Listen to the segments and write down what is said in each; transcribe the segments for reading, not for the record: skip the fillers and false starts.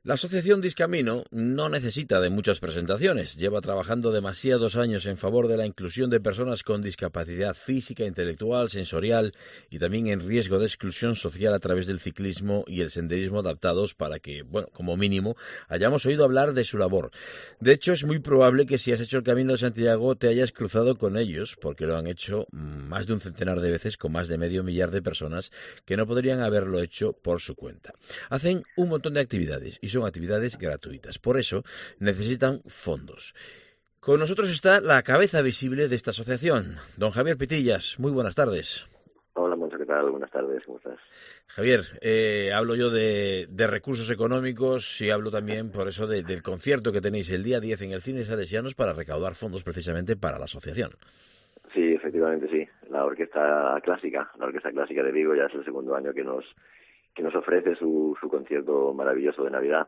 La asociación Discamino no necesita de muchas presentaciones. Lleva trabajando demasiados años en favor de la inclusión de personas con discapacidad física, intelectual, sensorial y también en riesgo de exclusión social a través del ciclismo y el senderismo adaptados para que, bueno, como mínimo, hayamos oído hablar de su labor. De hecho, es muy probable que si has hecho el Camino de Santiago te hayas cruzado con ellos, porque lo han hecho más de un centenar de veces con más de medio millar de personas que no podrían haberlo hecho por su cuenta. Hacen un montón de actividades y son actividades gratuitas. Por eso necesitan fondos. Con nosotros está la cabeza visible de esta asociación, don Javier Pitillas. Muy buenas tardes. Hola, Moncho, ¿qué tal? Buenas tardes, ¿cómo estás? Javier, hablo yo de recursos económicos y hablo también por eso del concierto que tenéis el día 10 en el Cine Salesianos para recaudar fondos precisamente para la asociación. Sí, efectivamente sí. La Orquesta Clásica de Vigo ya es el segundo año que nos ofrece su concierto maravilloso de Navidad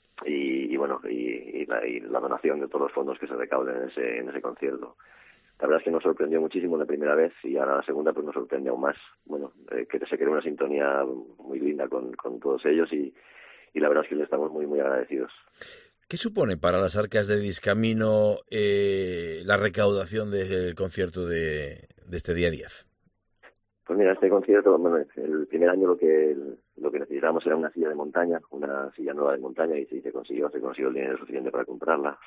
y bueno, y la donación de todos los fondos que se recauden en ese concierto. La verdad es que nos sorprendió muchísimo la primera vez y ahora la segunda pues nos sorprende aún más. Bueno, que se creó una sintonía muy linda con todos ellos y la verdad es que les estamos muy, muy agradecidos. ¿Qué supone para las arcas de Discamino la recaudación del concierto de este día 10? Pues mira, este concierto, bueno, el primer año lo que necesitábamos era una silla de montaña, una silla nueva de montaña y se consiguió el dinero suficiente para comprarla.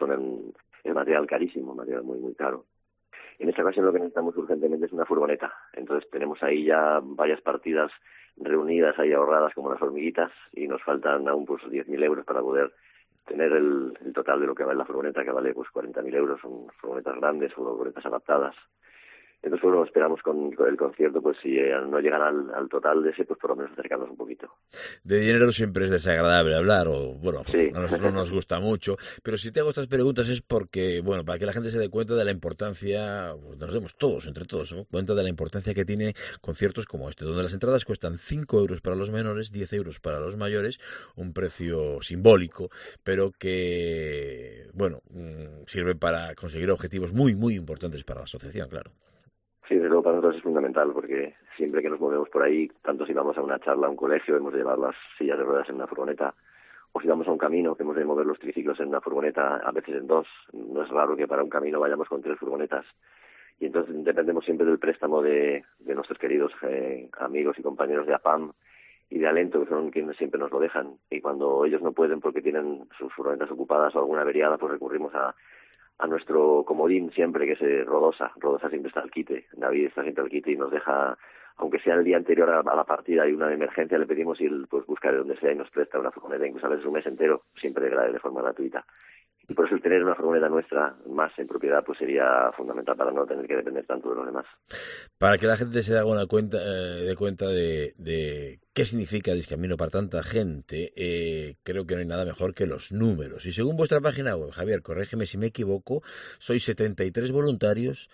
Es material carísimo, material muy, muy caro. En esta ocasión lo que necesitamos urgentemente es una furgoneta. Entonces tenemos ahí ya varias partidas reunidas, ahí ahorradas como las hormiguitas y nos faltan aún pues 10.000 euros para poder tener el total de lo que vale la furgoneta, que vale pues 40.000 euros. Son furgonetas grandes, furgonetas adaptadas. Entonces, bueno, esperamos con el concierto, pues si no llegan al total de ese, pues por lo menos acercarnos un poquito. De dinero siempre es desagradable hablar, o bueno, Sí. a nosotros no nos gusta mucho, pero si te hago estas preguntas es porque, bueno, para que la gente se dé cuenta de la importancia, pues nos demos todos, entre todos, ¿no? Cuenta de la importancia que tiene conciertos como este, donde las entradas cuestan 5 euros para los menores, 10 euros para los mayores, un precio simbólico, pero que, bueno, sirve para conseguir objetivos muy, muy importantes para la asociación, claro. Sí, desde luego para nosotros es fundamental porque siempre que nos movemos por ahí, tanto si vamos a una charla a un colegio, hemos de llevar las sillas de ruedas en una furgoneta, o si vamos a un camino, que hemos de mover los triciclos en una furgoneta, a veces en dos. No es raro que para un camino vayamos con 3 furgonetas. Y entonces dependemos siempre del préstamo de nuestros queridos amigos y compañeros de APAM y de Alento, que son quienes siempre nos lo dejan. Y cuando ellos no pueden porque tienen sus furgonetas ocupadas o alguna averiada, pues recurrimos a nuestro comodín siempre, que es Rodosa. Rodosa siempre está al quite, David está siempre al quite y nos deja, aunque sea el día anterior a la partida y una emergencia, le pedimos y él pues busca de donde sea y nos presta una furgoneta, incluso a veces un mes entero, siempre de forma gratuita. Y por eso el tener una furgoneta nuestra más en propiedad pues sería fundamental para no tener que depender tanto de los demás. Para que la gente se haga una cuenta, de cuenta de qué significa Discamino para tanta gente, creo que no hay nada mejor que los números. Y según vuestra página web, Javier, corrígeme si me equivoco, sois 73 voluntarios,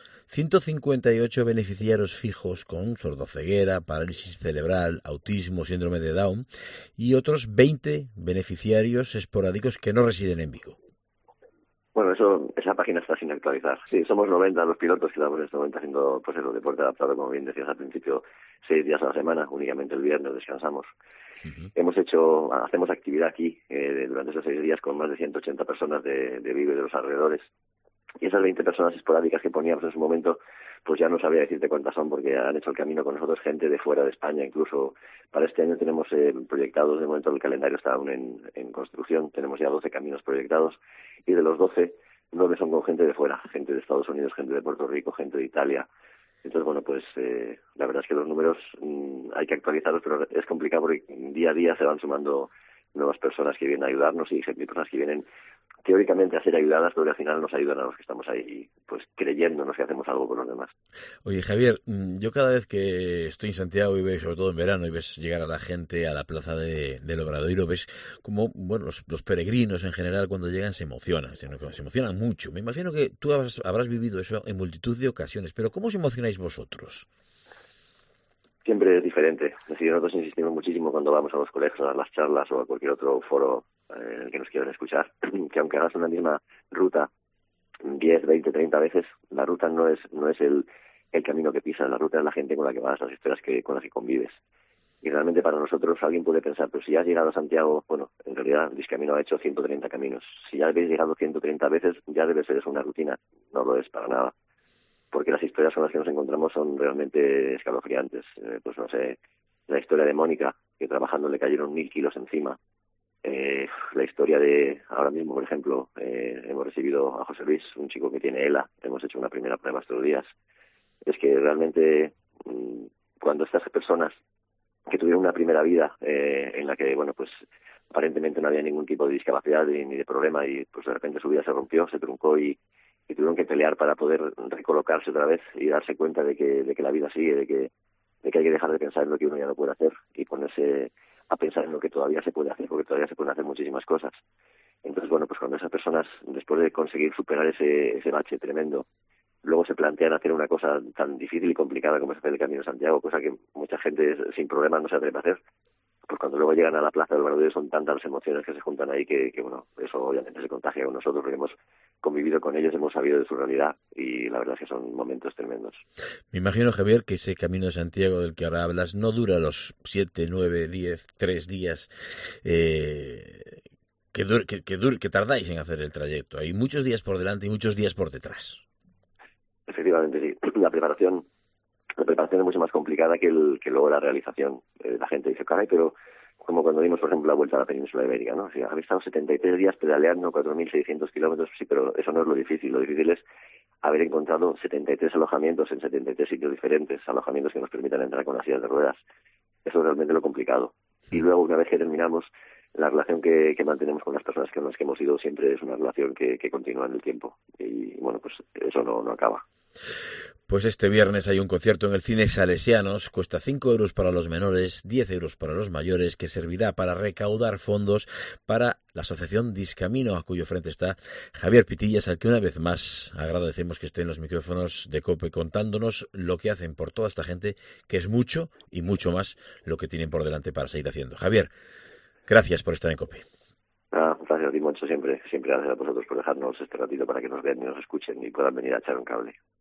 158 beneficiarios fijos con sordoceguera, parálisis cerebral, autismo, síndrome de Down y otros 20 beneficiarios esporádicos que no residen en Vigo. Bueno, esa página está sin actualizar. Sí, somos 90 los pilotos que estamos en este momento haciendo pues el deporte adaptado, como bien decías al principio, 6 días a la semana, únicamente el viernes descansamos. Uh-huh. Hacemos actividad aquí durante esos 6 días con más de 180 personas de Vigo y de los alrededores. Y esas 20 personas esporádicas que poníamos en su momento, pues ya no sabría decirte cuántas son, porque han hecho el camino con nosotros gente de fuera de España. Incluso para este año tenemos proyectados, de momento el calendario está aún en construcción, tenemos ya 12 caminos proyectados, y de los 12, 9 son con gente de fuera, gente de Estados Unidos, gente de Puerto Rico, gente de Italia. Entonces, bueno, pues la verdad es que los números hay que actualizarlos, pero es complicado porque día a día se van sumando nuevas personas que vienen a ayudarnos y personas que vienen teóricamente a ser ayudadas, pero que al final nos ayudan a los que estamos ahí, pues creyéndonos que hacemos algo con los demás. Oye, Javier, yo cada vez que estoy en Santiago y ves, sobre todo en verano, y ves llegar a la gente a la plaza del Obradoiro, ves como, bueno, los peregrinos en general cuando llegan se emocionan mucho. Me imagino que tú habrás vivido eso en multitud de ocasiones, pero ¿cómo os emocionáis vosotros? Siempre es diferente. Es decir, nosotros insistimos muchísimo cuando vamos a los colegios, a las charlas o a cualquier otro foro en el que nos quieran escuchar, que aunque hagas una misma ruta 10, 20, 30 veces, la ruta no es el camino que pisas, la ruta es la gente con la que vas, las historias con las que convives. Y realmente para nosotros alguien puede pensar, pero si ya has llegado a Santiago, bueno, en realidad Discamino ha hecho 130 caminos. Si ya habéis llegado 130 veces, ya debe ser eso una rutina. No lo es para nada. Porque las historias con las que nos encontramos son realmente escalofriantes. Pues no sé, la historia de Mónica, que trabajando le cayeron 1000 kilos encima. La historia de, ahora mismo, por ejemplo, hemos recibido a José Luis, un chico que tiene ELA, hemos hecho una primera prueba estos días. Es que realmente cuando estas personas que tuvieron una primera vida en la que, bueno, pues aparentemente no había ningún tipo de discapacidad ni de problema y pues de repente su vida se rompió, se truncó y tuvieron que pelear para poder recolocarse otra vez y darse cuenta de que la vida sigue, de que hay que dejar de pensar en lo que uno ya no puede hacer y ponerse a pensar en lo que todavía se puede hacer, porque todavía se pueden hacer muchísimas cosas. Entonces, bueno, pues cuando esas personas, después de conseguir superar ese bache tremendo, luego se plantean hacer una cosa tan difícil y complicada como es hacer el Camino de Santiago, cosa que mucha gente sin problemas no se atreve a hacer, pues cuando luego llegan a la Plaza del Bernabéu son tantas las emociones que se juntan ahí que bueno, eso obviamente se contagia con nosotros, porque hemos convivido con ellos, hemos sabido de su realidad y la verdad es que son momentos tremendos. Me imagino, Javier, que ese Camino de Santiago del que ahora hablas no dura los 7, 9, 10, 3 días que tardáis en hacer el trayecto. Hay muchos días por delante y muchos días por detrás. Efectivamente, sí. La preparación es mucho más complicada que luego la realización. La gente dice, caray, pero como cuando dimos, por ejemplo, la vuelta a la península ibérica, ¿no? O sea, habéis estado 73 días pedaleando 4.600 kilómetros, sí, pero eso no es lo difícil. Lo difícil es haber encontrado 73 alojamientos en 73 sitios diferentes, alojamientos que nos permitan entrar con las sillas de ruedas. Eso es realmente lo complicado. Y luego, una vez que terminamos, la relación que mantenemos con las personas con las que hemos ido siempre es una relación que continúa en el tiempo. Y, bueno, pues eso no acaba. Pues este viernes hay un concierto en el Cine Salesianos, cuesta 5 euros para los menores, 10 euros para los mayores, que servirá para recaudar fondos para la asociación Discamino, a cuyo frente está Javier Pitillas, al que una vez más agradecemos que esté en los micrófonos de COPE contándonos lo que hacen por toda esta gente, que es mucho y mucho más lo que tienen por delante para seguir haciendo. Javier, gracias por estar en COPE. Gracias a ti, Moncho, siempre gracias a vosotros por dejarnos este ratito para que nos vean y nos escuchen y puedan venir a echar un cable.